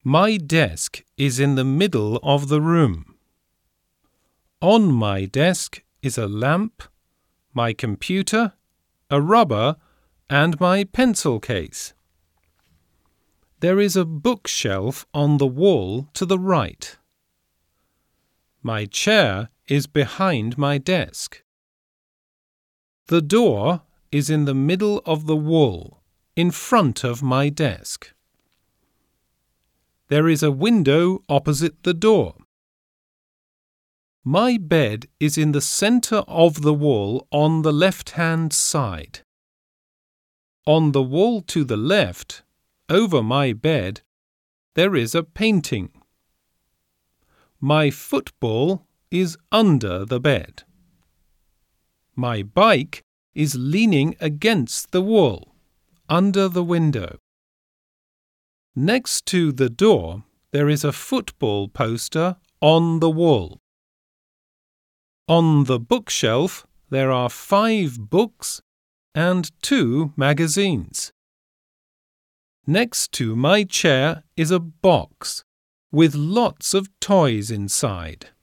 My desk is in the middle of the room. On my desk is a lamp, my computer, a rubber, and my pencil case. There is a bookshelf on the wall to the right. My chair is behind my desk. The door is in the middle of the wall, in front of my desk. There is a window opposite the door. My bed is in the center of the wall on the left-hand side. On the wall to the left, over my bed, there is a painting. My football is under the bed. My bike is leaning against the wall, under the window. Next to the door, there is a football poster on the wall. On the bookshelf, there are 5 books and 2 magazines. Next to my chair is a box with lots of toys inside.